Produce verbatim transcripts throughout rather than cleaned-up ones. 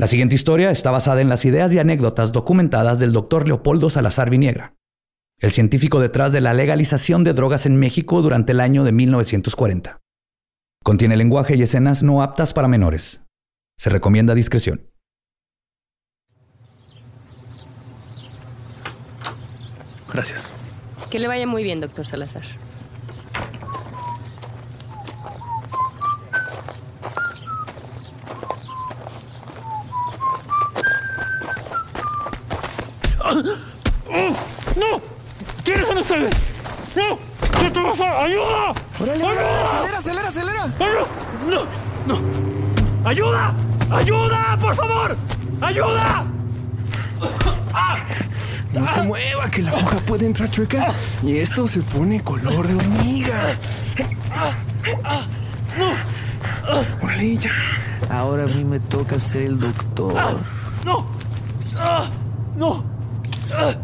La siguiente historia está basada en las ideas y anécdotas documentadas del doctor Leopoldo Salazar Viniegra, el científico detrás de la legalización de drogas en México durante el año de mil novecientos cuarenta. Contiene lenguaje y escenas no aptas para menores. Se recomienda discreción. Gracias. Que le vaya muy bien, doctor Salazar. ¡No! ¿Quiénes son ustedes? ¡No! ¿Qué te pasa? ¡Ayuda! ¡Órale, órale! ¡Acelera, acelera, acelera! ¡No! ¡No! ¡Ayuda! ¡Ayuda! ¡Por favor! ¡Ayuda! ¡Ah! No se mueva, que la aguja puede entrar chueca y esto se pone color de hormiga. Órale, ya. Ahora a mí me toca ser el doctor. ¡No! ¡Ah! ¡No! ¡Ah!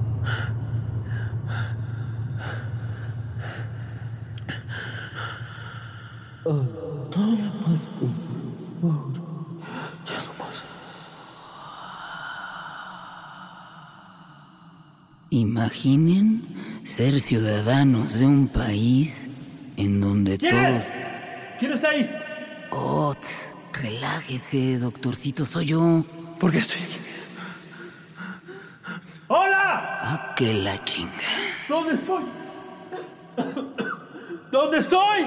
Oh, no más, por favor. Ya no más. Imaginen ser ciudadanos de un país en donde ¿Quién todos... es? ¿Quién está ahí? Oh, tss, relájese, doctorcito, soy yo. ¿Por qué estoy aquí? ¡Hola! Ah, que la chinga. ¿Dónde estoy? ¿Dónde estoy?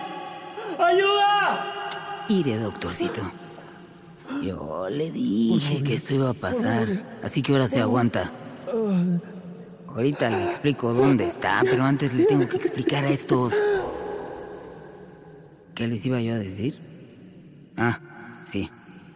¡Ayuda! Mire, doctorcito. Yo le dije que esto iba a pasar, así que ahora se aguanta. Ahorita le explico dónde está, pero antes le tengo que explicar a estos. ¿Qué les iba yo a decir? Ah, sí.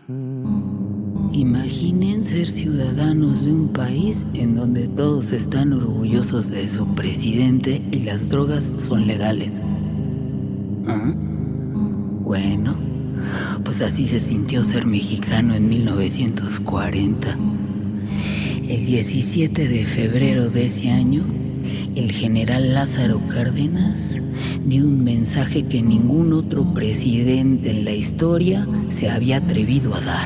Imaginen ser ciudadanos de un país en donde todos están orgullosos de su presidente y las drogas son legales. ¿Ah? Bueno, pues así se sintió ser mexicano en mil novecientos cuarenta. El diecisiete de febrero de ese año, el general Lázaro Cárdenas dio un mensaje que ningún otro presidente en la historia se había atrevido a dar.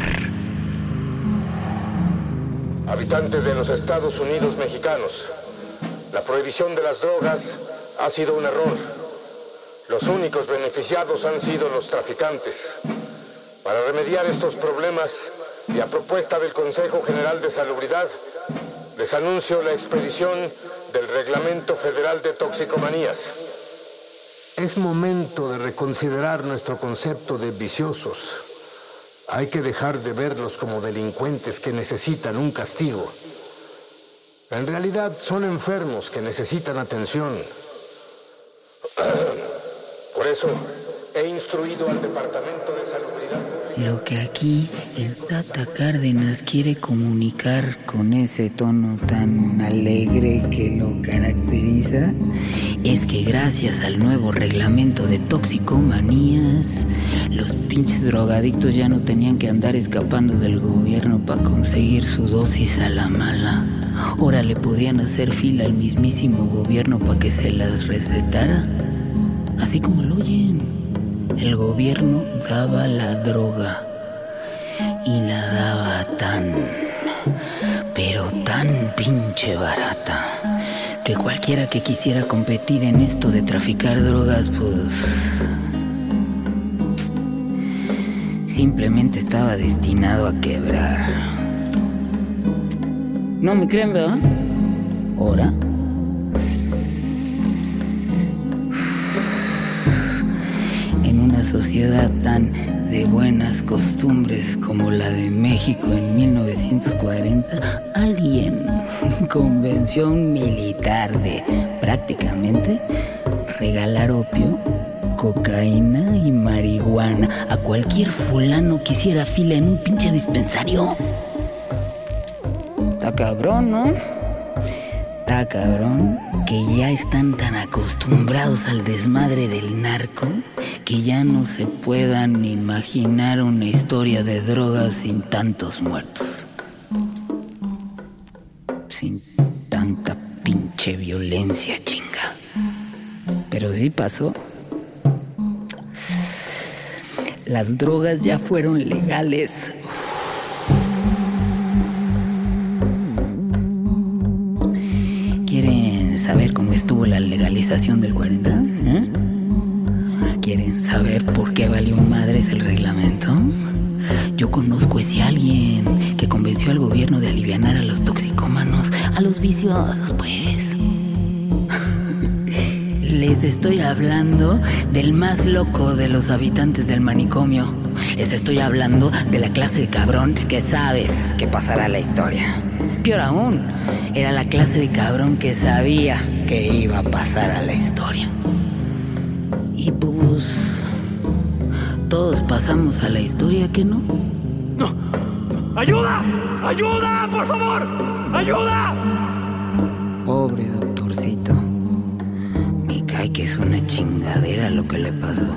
Habitantes de los Estados Unidos mexicanos, la prohibición de las drogas ha sido un error. Los únicos beneficiados han sido los traficantes. Para remediar estos problemas y a propuesta del Consejo General de Salubridad, les anuncio la expedición del Reglamento Federal de Toxicomanías. Es momento de reconsiderar nuestro concepto de viciosos. Hay que dejar de verlos como delincuentes que necesitan un castigo. En realidad son enfermos que necesitan atención. Por eso he instruido al Departamento de Salubridad Pública. Lo que aquí el Tata Cárdenas quiere comunicar con ese tono tan alegre que lo caracteriza es que gracias al nuevo reglamento de toxicomanías, los pinches drogadictos ya no tenían que andar escapando del gobierno para conseguir su dosis a la mala. Ahora le podían hacer fila al mismísimo gobierno para que se las recetara. Así como lo oyen. El gobierno daba la droga y la daba tan, pero tan pinche barata que cualquiera que quisiera competir en esto de traficar drogas, pues simplemente estaba destinado a quebrar. ¿No me creen, verdad? ¿Ahora? Sociedad tan de buenas costumbres como la de México en mil novecientos cuarenta, alguien convenció a un militar de prácticamente regalar opio, cocaína y marihuana a cualquier fulano que hiciera fila en un pinche dispensario. Está cabrón, ¿no? Está cabrón que ya están tan acostumbrados al desmadre del narco que ya no se puedan imaginar una historia de drogas sin tantos muertos. Sin tanta pinche violencia, chinga. Pero sí pasó. Las drogas ya fueron legales. legalización del cuarenta? ¿Eh? ¿Quieren saber por qué valió madres el reglamento? Yo conozco a ese alguien que convenció al gobierno de alivianar a los toxicómanos, a los viciosos, pues. Les estoy hablando del más loco de los habitantes del manicomio. Les estoy hablando de la clase de cabrón que sabes que pasará a la historia. Peor aún, era la clase de cabrón que sabía que iba a pasar a la historia. Y pues... todos pasamos a la historia, ¿que no? ¡No! ¡Ayuda! ¡Ayuda! ¡Por favor! ¡Ayuda! Pobre doctorcito. Me cae que es una chingadera lo que le pasó.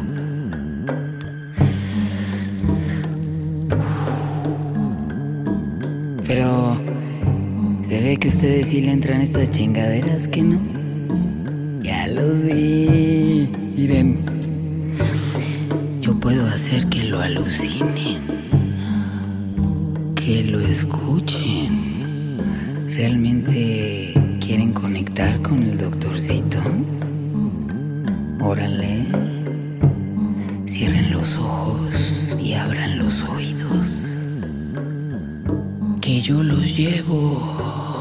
Pero... se ve que ustedes sí le entran estas chingaderas, ¿que no? Ya los vi. Miren. Yo puedo hacer que lo alucinen, que lo escuchen. ¿Realmente quieren conectar con el doctorcito? Órale. Cierren los ojos y abran los oídos. Que yo los llevo.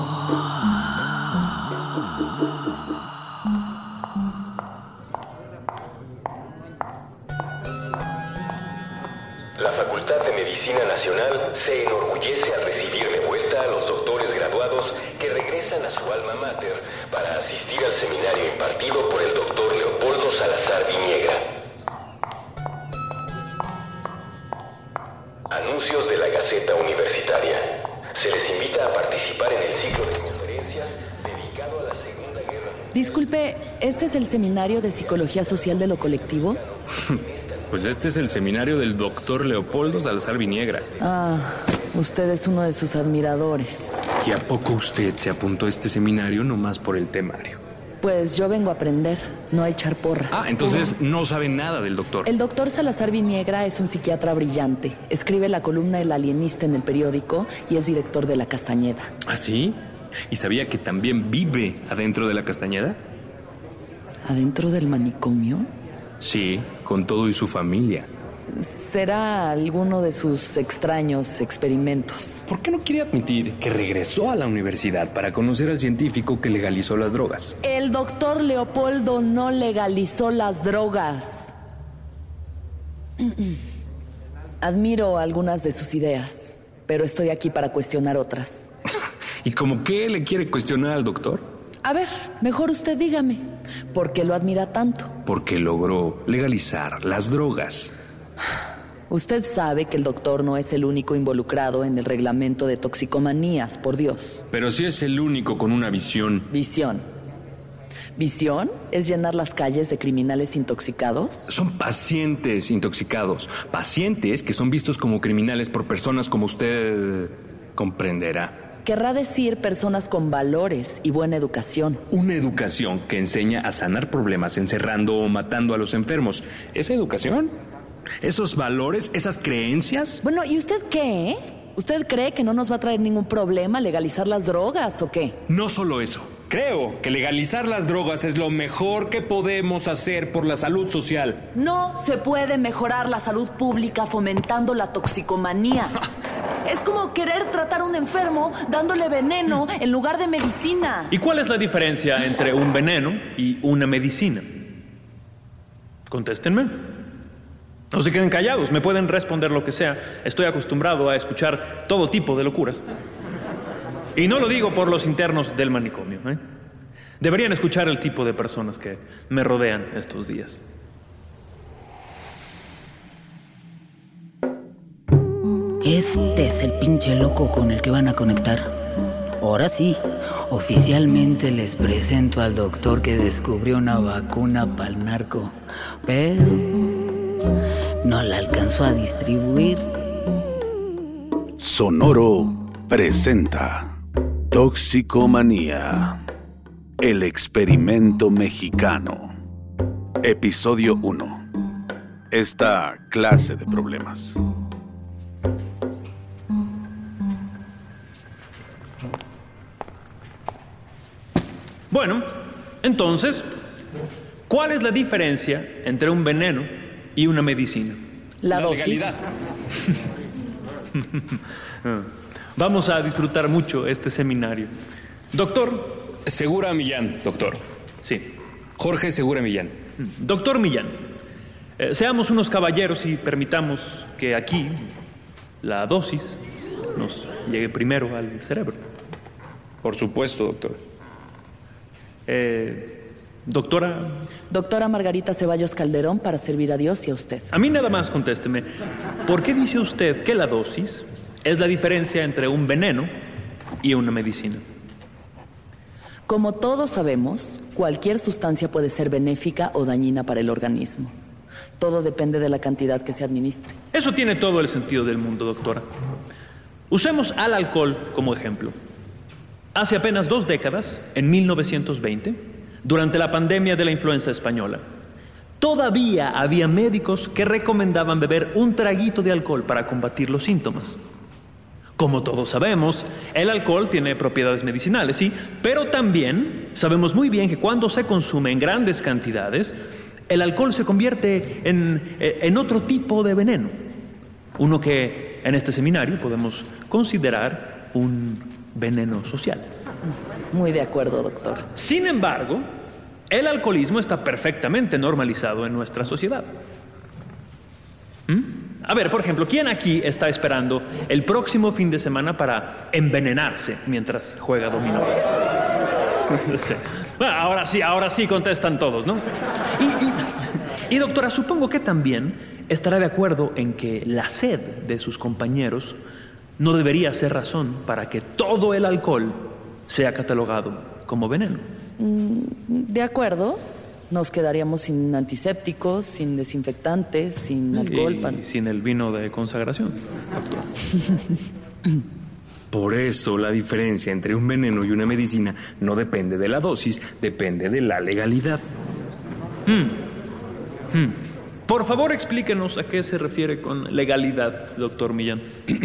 La Facultad de Medicina Nacional se enorgullece al recibir de vuelta a los doctores graduados que regresan a su alma mater para asistir al seminario impartido por el doctor Leopoldo Salazar Viniegra. Anuncios de la Gaceta Universitaria. Se les invita a participar en el ciclo de conferencias dedicado a la Segunda Guerra Mundial. Disculpe, ¿este es el seminario de Psicología Social de lo Colectivo? Pues este es el seminario del doctor Leopoldo Salazar Viniegra. Ah, usted es uno de sus admiradores. ¿Y a poco usted se apuntó a este seminario nomás por el temario? Pues yo vengo a aprender, no a echar porras. Ah, entonces no sabe nada del doctor. El doctor Salazar Viniegra es un psiquiatra brillante. Escribe la columna El Alienista en el periódico y es director de La Castañeda. ¿Ah, sí? ¿Y sabía que también vive adentro de La Castañeda? ¿Adentro del manicomio? Sí, con todo y su familia. Será alguno de sus extraños experimentos. ¿Por qué no quiere admitir que regresó a la universidad para conocer al científico que legalizó las drogas? El doctor Leopoldo no legalizó las drogas. Admiro algunas de sus ideas, pero estoy aquí para cuestionar otras. ¿Y cómo qué le quiere cuestionar al doctor? A ver, mejor usted dígame, ¿por qué lo admira tanto? Porque logró legalizar las drogas. Usted sabe que el doctor no es el único involucrado en el reglamento de toxicomanías, por Dios. Pero sí es el único con una visión. Visión. ¿Visión es llenar las calles de criminales intoxicados? Son pacientes intoxicados. Pacientes que son vistos como criminales por personas como usted comprenderá. Querrá decir personas con valores y buena educación. Una educación que enseña a sanar problemas encerrando o matando a los enfermos. ¿Esa educación? ¿Esos valores? ¿Esas creencias? Bueno, ¿y usted qué? ¿Usted cree que no nos va a traer ningún problema legalizar las drogas o qué? No solo eso. Creo que legalizar las drogas es lo mejor que podemos hacer por la salud social. No se puede mejorar la salud pública fomentando la toxicomanía. Es como querer tratar a un enfermo dándole veneno en lugar de medicina. ¿Y cuál es la diferencia entre un veneno y una medicina? Contéstenme. No se queden callados, me pueden responder lo que sea. Estoy acostumbrado a escuchar todo tipo de locuras. Y no lo digo por los internos del manicomio, ¿eh? Deberían escuchar el tipo de personas que me rodean estos días. Este es el pinche loco con el que van a conectar. Ahora sí, oficialmente les presento al doctor que descubrió una vacuna para el narco, pero no la alcanzó a distribuir. Sonoro presenta Toxicomanía, el experimento mexicano. Episodio uno. Esta clase de problemas. Bueno, entonces, ¿cuál es la diferencia entre un veneno y una medicina? La, la dosis. Legalidad. Vamos a disfrutar mucho este seminario. Doctor. Segura Millán, doctor. Sí. Jorge Segura Millán. Doctor Millán, eh, seamos unos caballeros y permitamos que aquí la dosis nos llegue primero al cerebro. Por supuesto, doctor. Eh, doctora... Doctora Margarita Ceballos Calderón, para servir a Dios y a usted. A mí nada más contésteme. ¿Por qué dice usted que la dosis es la diferencia entre un veneno y una medicina? Como todos sabemos, cualquier sustancia puede ser benéfica o dañina para el organismo. Todo depende de la cantidad que se administre. Eso tiene todo el sentido del mundo, doctora. Usemos al alcohol como ejemplo. Hace apenas dos décadas, en mil novecientos veinte, durante la pandemia de la influenza española, todavía había médicos que recomendaban beber un traguito de alcohol para combatir los síntomas. Como todos sabemos, el alcohol tiene propiedades medicinales, sí, pero también sabemos muy bien que cuando se consume en grandes cantidades, el alcohol se convierte en, en otro tipo de veneno. Uno que en este seminario podemos considerar un veneno social. Muy de acuerdo, doctor. Sin embargo, el alcoholismo está perfectamente normalizado en nuestra sociedad. ¿Mm? A ver, por ejemplo, ¿quién aquí está esperando el próximo fin de semana para envenenarse mientras juega dominó? No sé. Bueno, ahora sí, ahora sí contestan todos, ¿no? Y, y, y doctora, supongo que también estará de acuerdo en que la sed de sus compañeros no debería ser razón para que todo el alcohol sea catalogado como veneno. De acuerdo. Nos quedaríamos sin antisépticos, sin desinfectantes, sin alcohol. Y para... sin el vino de consagración, doctor. Por eso la diferencia entre un veneno y una medicina no depende de la dosis, depende de la legalidad. Hmm. Hmm. Por favor, explíquenos a qué se refiere con legalidad, doctor Millán.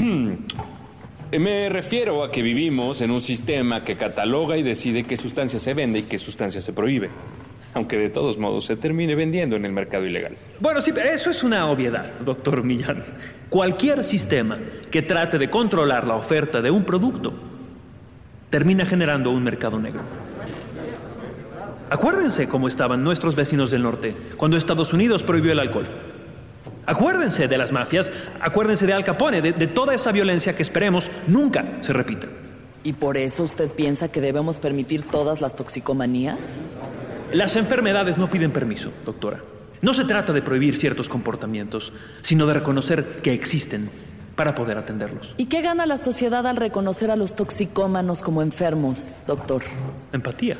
Me refiero a que vivimos en un sistema que cataloga y decide qué sustancia se vende y qué sustancia se prohíbe. Aunque de todos modos se termine vendiendo en el mercado ilegal. Bueno, sí, pero eso es una obviedad, doctor Millán. Cualquier sistema que trate de controlar la oferta de un producto termina generando un mercado negro. Acuérdense cómo estaban nuestros vecinos del norte cuando Estados Unidos prohibió el alcohol. Acuérdense de las mafias, acuérdense de Al Capone, de, de toda esa violencia que esperemos nunca se repita. ¿Y por eso usted piensa que debemos permitir todas las toxicomanías? Las enfermedades no piden permiso, doctora. No se trata de prohibir ciertos comportamientos, sino de reconocer que existen para poder atenderlos. ¿Y qué gana la sociedad al reconocer a los toxicómanos como enfermos, doctor? Empatía.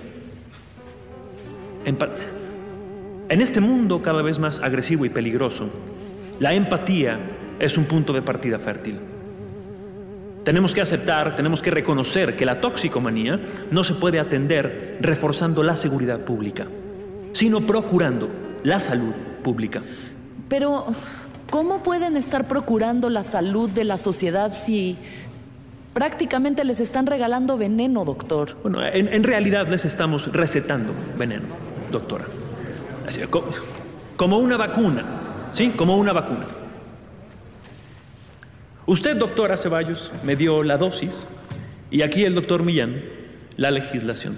Empa- en este mundo cada vez más agresivo y peligroso, la empatía es un punto de partida fértil. Tenemos que aceptar, tenemos que reconocer que la toxicomanía no se puede atender reforzando la seguridad pública, sino procurando la salud pública. Pero, ¿cómo pueden estar procurando la salud de la sociedad si prácticamente les están regalando veneno, doctor? Bueno, en, en realidad les estamos recetando veneno, doctora. Así, como, como una vacuna, ¿sí? Como una vacuna. Usted, doctora Ceballos, me dio la dosis y aquí el doctor Millán, la legislación.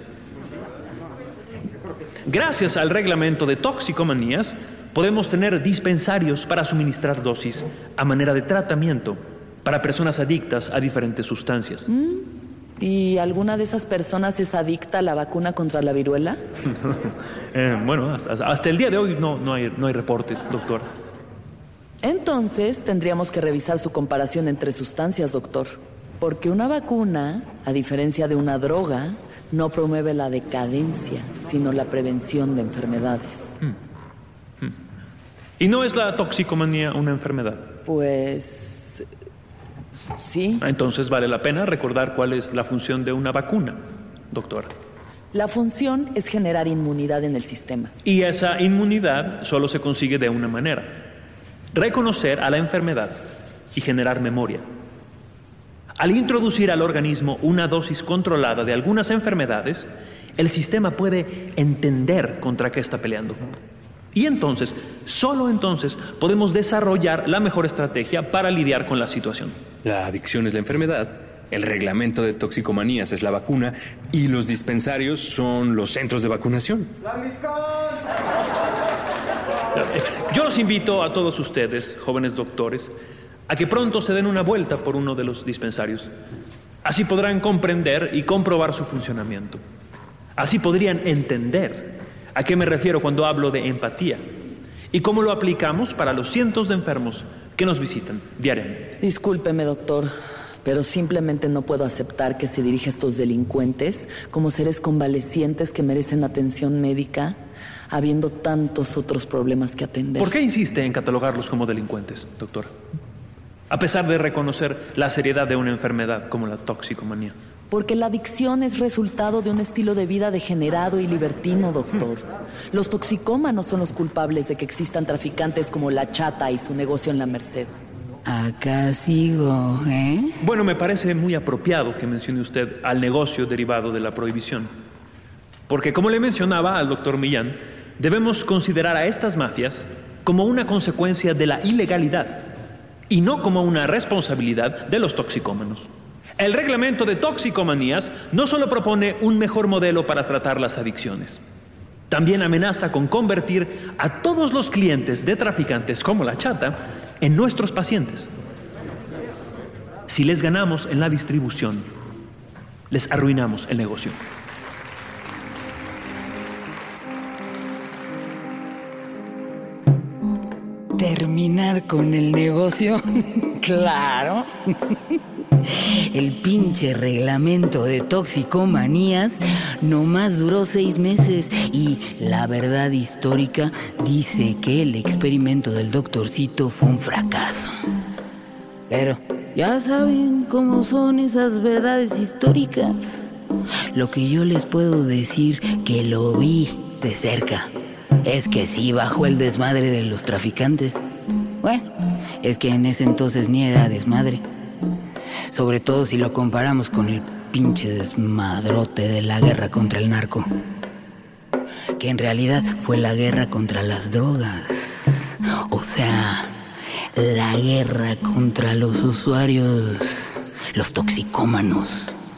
Gracias al reglamento de toxicomanías, podemos tener dispensarios para suministrar dosis a manera de tratamiento para personas adictas a diferentes sustancias. ¿Y alguna de esas personas es adicta a la vacuna contra la viruela? eh, bueno, hasta, hasta el día de hoy no, no, hay, no hay reportes, doctora. Entonces, tendríamos que revisar su comparación entre sustancias, doctor. Porque una vacuna, a diferencia de una droga, no promueve la decadencia, sino la prevención de enfermedades. Hmm. Hmm. ¿Y no es la toxicomanía una enfermedad? Pues... sí. Entonces vale la pena recordar cuál es la función de una vacuna, doctora. La función es generar inmunidad en el sistema. Y esa inmunidad solo se consigue de una manera: reconocer a la enfermedad y generar memoria. Al introducir al organismo una dosis controlada de algunas enfermedades, el sistema puede entender contra qué está peleando. Y entonces, solo entonces, podemos desarrollar la mejor estrategia para lidiar con la situación. La adicción es la enfermedad, el reglamento de toxicomanías es la vacuna y los dispensarios son los centros de vacunación. Yo los invito a todos ustedes, jóvenes doctores, a que pronto se den una vuelta por uno de los dispensarios. Así podrán comprender y comprobar su funcionamiento. Así podrían entender a qué me refiero cuando hablo de empatía y cómo lo aplicamos para los cientos de enfermos que nos visitan diariamente. Discúlpeme, doctor, pero simplemente no puedo aceptar que se dirija a estos delincuentes como seres convalecientes que merecen atención médica, habiendo tantos otros problemas que atender. ¿Por qué insiste en catalogarlos como delincuentes, doctor? A pesar de reconocer la seriedad de una enfermedad como la toxicomanía. Porque la adicción es resultado de un estilo de vida degenerado y libertino, doctor. Los toxicómanos son los culpables de que existan traficantes como La Chata y su negocio en la Merced. Acá sigo, ¿eh? Bueno, me parece muy apropiado que mencione usted al negocio derivado de la prohibición. Porque, como le mencionaba al doctor Millán, debemos considerar a estas mafias como una consecuencia de la ilegalidad y no como una responsabilidad de los toxicómanos. El reglamento de toxicomanías no solo propone un mejor modelo para tratar las adicciones, también amenaza con convertir a todos los clientes de traficantes como La Chata en nuestros pacientes. Si les ganamos en la distribución, les arruinamos el negocio. Terminar con el negocio, claro. El pinche reglamento de toxicomanías nomás duró seis meses y la verdad histórica dice que el experimento del doctorcito fue un fracaso. Pero ya saben cómo son esas verdades históricas. Lo que yo les puedo decir, que lo vi de cerca, es que sí bajó el desmadre de los traficantes. Bueno, es que en ese entonces ni era desmadre. Sobre todo si lo comparamos con el pinche desmadrote de la guerra contra el narco. Que en realidad fue la guerra contra las drogas. O sea, la guerra contra los usuarios, los toxicómanos.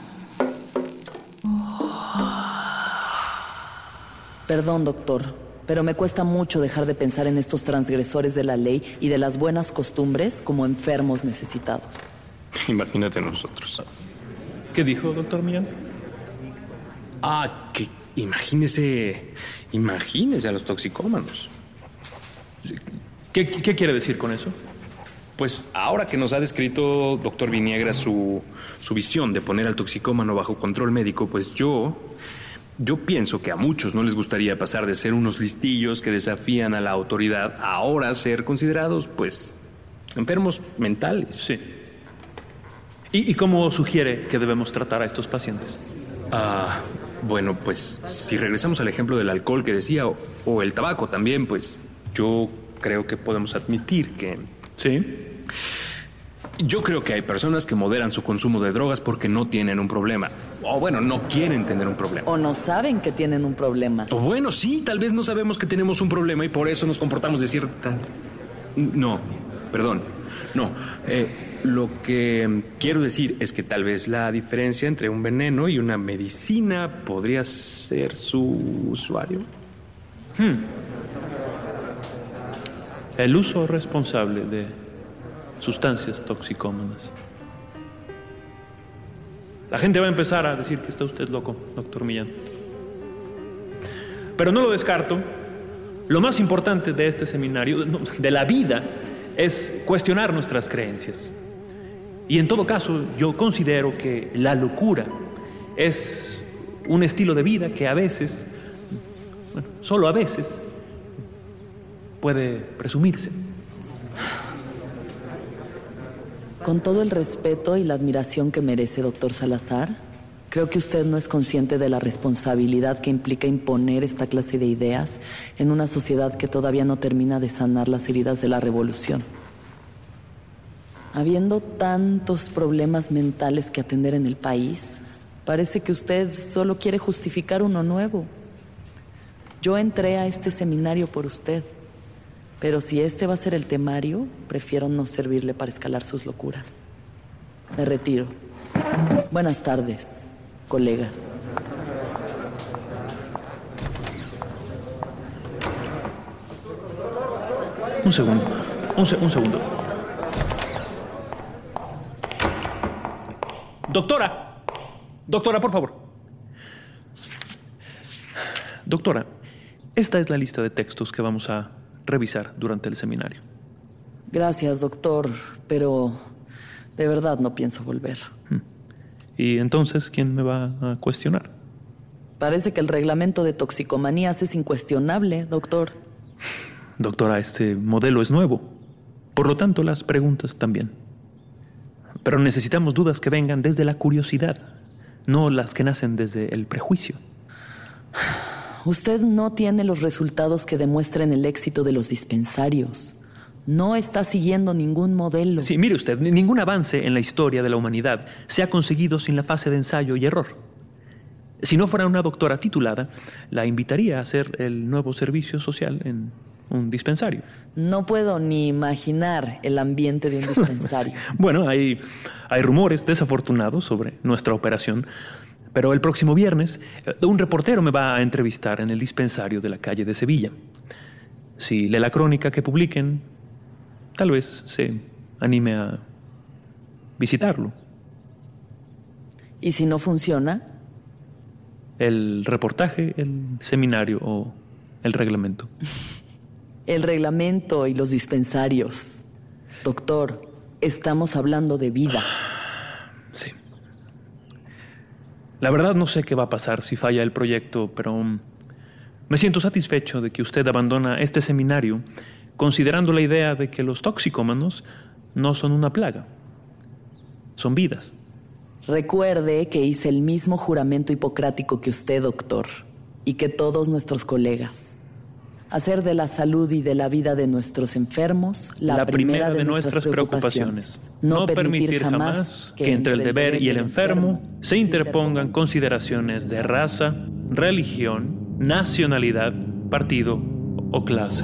Perdón, doctor, pero me cuesta mucho dejar de pensar en estos transgresores de la ley y de las buenas costumbres como enfermos necesitados. Imagínate nosotros. ¿Qué dijo, doctor Millán? Ah, que imagínese, imagínese a los toxicómanos. ¿Qué, qué quiere decir con eso? Pues ahora que nos ha descrito, doctor Viniegra, su, su visión de poner al toxicómano bajo control médico, pues yo, yo pienso que a muchos no les gustaría pasar de ser unos listillos que desafían a la autoridad a ahora ser considerados, pues, enfermos mentales. Sí. ¿Y, y cómo sugiere que debemos tratar a estos pacientes? Ah, bueno, pues si regresamos al ejemplo del alcohol que decía, o, o el tabaco también, pues yo creo que podemos admitir que... ¿Sí? Yo creo que hay personas que moderan su consumo de drogas porque no tienen un problema. O bueno, no quieren tener un problema. O no saben que tienen un problema. O bueno, sí, tal vez no sabemos que tenemos un problema y por eso nos comportamos de cierta... No, perdón, no. Eh... Lo que quiero decir es que tal vez la diferencia entre un veneno y una medicina podría ser su usuario. Hmm. El uso responsable de sustancias toxicómanas. La gente va a empezar a decir que está usted loco, doctor Millán. Pero no lo descarto. Lo más importante de este seminario, de la vida, es cuestionar nuestras creencias. Y en todo caso, yo considero que la locura es un estilo de vida que a veces, bueno, solo a veces, puede presumirse. Con todo el respeto y la admiración que merece, doctor Salazar, creo que usted no es consciente de la responsabilidad que implica imponer esta clase de ideas en una sociedad que todavía no termina de sanar las heridas de la revolución. Habiendo tantos problemas mentales que atender en el país, Parece que usted solo quiere justificar uno nuevo. Yo entré a este seminario por usted, pero si este va a ser el temario, prefiero no servirle para escalar sus locuras. Me retiro. Buenas tardes, colegas. Un segundo, un, se- un segundo. Doctora, doctora, por favor. Doctora, esta es la lista de textos que vamos a revisar durante el seminario. Gracias, doctor, pero de verdad no pienso volver. ¿Y entonces quién me va a cuestionar? Parece que el reglamento de toxicomanías es incuestionable, doctor. Doctora, este modelo es nuevo. Por lo tanto, las preguntas también. Pero necesitamos dudas que vengan desde la curiosidad, no las que nacen desde el prejuicio. Usted no tiene los resultados que demuestren el éxito de los dispensarios. No está siguiendo ningún modelo. Sí, mire usted, ningún avance en la historia de la humanidad se ha conseguido sin la fase de ensayo y error. Si no fuera una doctora titulada, la invitaría a hacer el nuevo servicio social en un dispensario. No puedo ni imaginar el ambiente de un dispensario. Bueno, hay, hay rumores desafortunados sobre nuestra operación, pero el próximo viernes un reportero me va a entrevistar en el dispensario de la calle de Sevilla. Si lee la crónica que publiquen, tal vez se anime a visitarlo. ¿Y si no funciona? El reportaje, el seminario o el reglamento. El reglamento y los dispensarios. Doctor, estamos hablando de vida. Sí. La verdad no sé qué va a pasar si falla el proyecto, pero me siento satisfecho de que usted abandona este seminario considerando la idea de que los toxicómanos no son una plaga, son vidas. Recuerde que hice el mismo juramento hipocrático que usted, doctor, y que todos nuestros colegas. Hacer de la salud y de la vida de nuestros enfermos la, la primera, primera de, de nuestras, nuestras preocupaciones. preocupaciones. No, No permitir, permitir jamás que, que entre el deber y el enfermo se interpongan consideraciones de raza, religión, nacionalidad, partido o clase.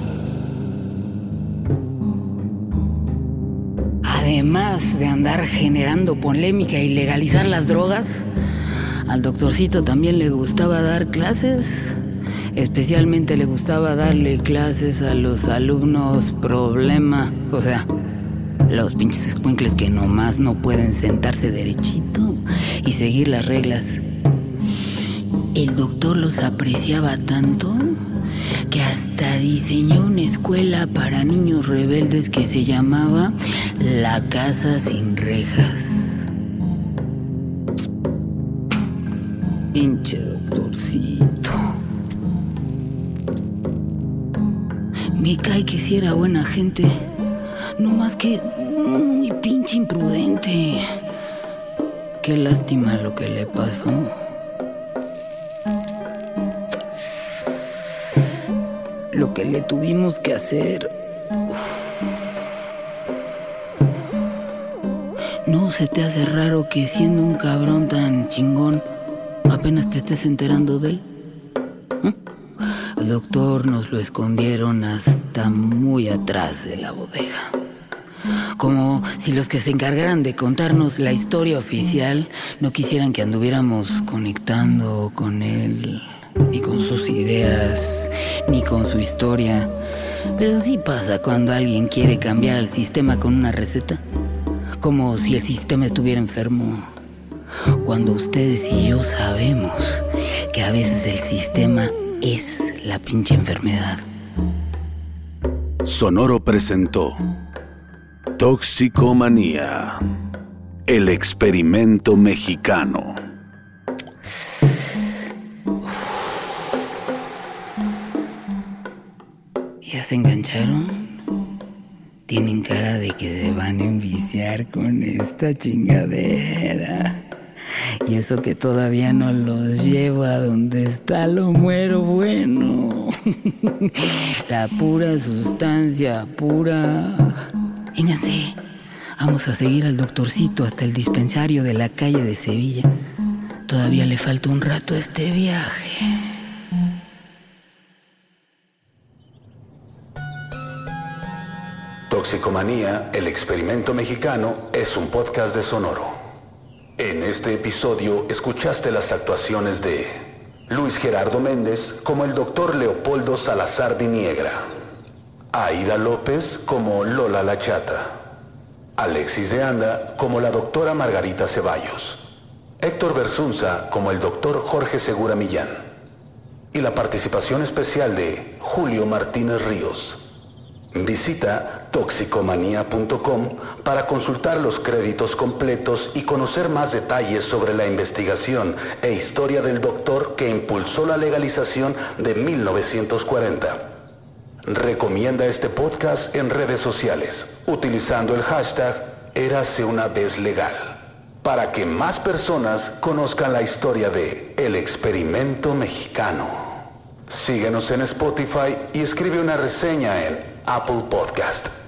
Además de andar generando polémica y legalizar las drogas, al doctorcito también le gustaba dar clases. Especialmente le gustaba darle clases a los alumnos problema. O sea, los pinches escuincles que nomás no pueden sentarse derechito y seguir las reglas. El doctor los apreciaba tanto que hasta diseñó una escuela para niños rebeldes que se llamaba La Casa Sin Rejas. Pinche doctorcito. Me cae que si era buena gente, no más que muy pinche imprudente. Qué lástima lo que le pasó. Lo que le tuvimos que hacer. ¿No se te hace raro que siendo un cabrón tan chingón apenas te estés enterando de él? ¿Eh? El doctor nos lo escondieron hasta muy atrás de la bodega. Como si los que se encargaran de contarnos la historia oficial no quisieran que anduviéramos conectando con él, ni con sus ideas, ni con su historia. Pero sí pasa cuando alguien quiere cambiar el sistema con una receta. Como si el sistema estuviera enfermo. Cuando ustedes y yo sabemos que a veces el sistema es la pinche enfermedad. Sonoro presentó Toxicomanía, el experimento mexicano. ¿Ya se engancharon? Tienen cara de que se van a enviciar con esta chingadera. Y eso que todavía no los lleva a donde está lo muero bueno. La pura sustancia, pura. Vénganse, vamos a seguir al doctorcito hasta el dispensario de la calle de Sevilla. todavía le falta un rato a este viaje. Toxicomanía, el experimento mexicano, es un podcast de Sonoro. En este episodio escuchaste las actuaciones de Luis Gerardo Méndez como el doctor Leopoldo Salazar Viniegra, Aida López como Lola la Chata, Alexis de Anda como la doctora Margarita Ceballos, Héctor Bersunza como el doctor Jorge Segura Millán y la participación especial de Julio Martínez Ríos. Visita toxicomanía punto com para consultar los créditos completos y conocer más detalles sobre la investigación e historia del doctor que impulsó la legalización de mil novecientos cuarenta. Recomienda este podcast en redes sociales utilizando el hashtag Érase una vez legal para que más personas conozcan la historia de El Experimento Mexicano. Síguenos en Spotify y escribe una reseña en Apple Podcast.